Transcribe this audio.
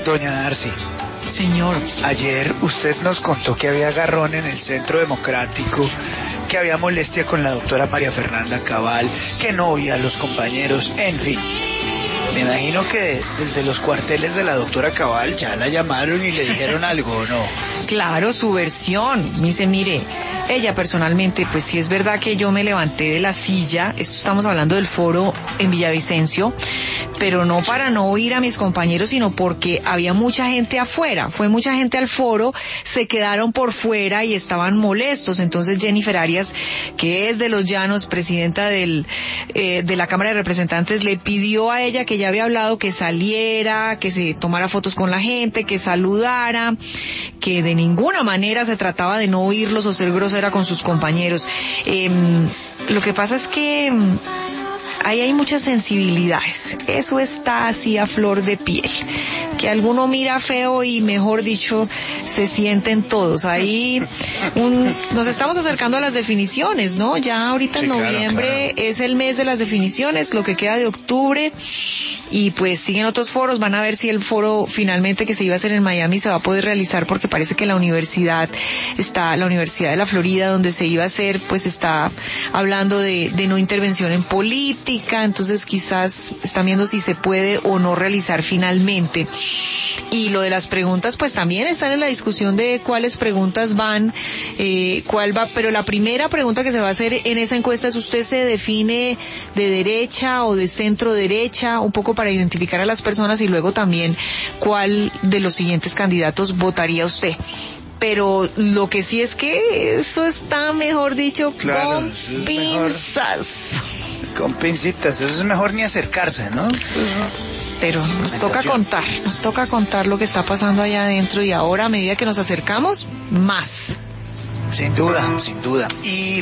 Doña Darcy, Señor. ayer usted nos contó que había agarrón en el Centro Democrático, que había molestia con la doctora María Fernanda Cabal, que no oía a los compañeros, en fin. Me imagino que desde los cuarteles de la doctora Cabal ya la llamaron y le dijeron algo, ¿o no? Claro, su versión. Me dice, mire, ella personalmente, pues sí es verdad que yo me levanté de la silla, esto estamos hablando del foro en Villavicencio, pero no para no oír a mis compañeros, sino porque había mucha gente afuera, fue mucha gente al foro, se quedaron por fuera y estaban molestos. Entonces Jennifer Arias, que es de Los Llanos, presidenta de la Cámara de Representantes, le pidió a ella, que ya había hablado, que saliera, que se tomara fotos con la gente, que saludara, que de ninguna manera se trataba de no oírlos o ser grosera con sus compañeros. Lo que pasa es que ahí hay muchas sensibilidades, eso está así a flor de piel, que alguno mira feo y, mejor dicho, se sienten todos. Ahí nos estamos acercando a las definiciones, ¿no? Ya ahorita en noviembre, claro. Es el mes de las definiciones, lo que queda de octubre, y pues siguen otros foros. Van a ver si el foro finalmente que se iba a hacer en Miami se va a poder realizar, porque parece que la Universidad de la Florida, donde se iba a hacer, pues está hablando de no intervención en política. Entonces quizás están viendo si se puede o no realizar finalmente. Y lo de las preguntas, pues también están en la discusión de cuáles preguntas van, cuál va, pero la primera pregunta que se va a hacer en esa encuesta es: ¿usted se define de derecha o de centro derecha? Un poco para identificar a las personas, y luego también cuál de los siguientes candidatos votaría usted. Pero lo que sí es que eso está, mejor dicho, claro, con pinzas. Con pincitas, eso es mejor ni acercarse, ¿no? Pero nos toca contar lo que está pasando allá adentro, y ahora, a medida que nos acercamos, más. Sin duda, sin duda. Y